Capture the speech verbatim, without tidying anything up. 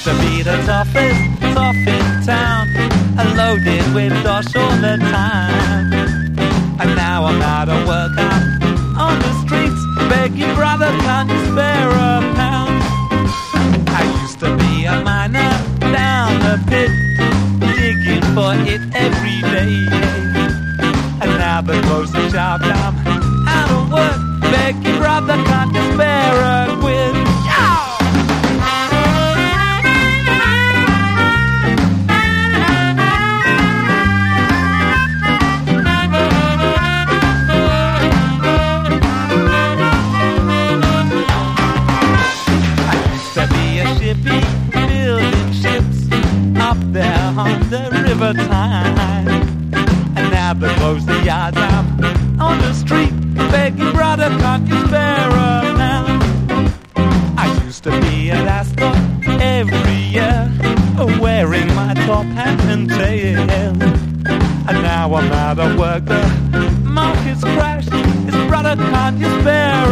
to be the toughest, tough in town, and loaded with dosh all the time. And now I'm out of work, I'm on the streets, begging brother, can't you spare a pound? I used to be a miner down the pit, digging for it every day. And now the closer shop, I'm out of work, begging brother, can't you spare a quid? Yeah! Building ships up there on the river Tyne. And now they close the yards, I'm on the street, begging brother, can't you spare a pound? I used to be at Ascot every year, wearing my top hat and tail. And now I'm out of work, the market's crashed, his brother, can't you spare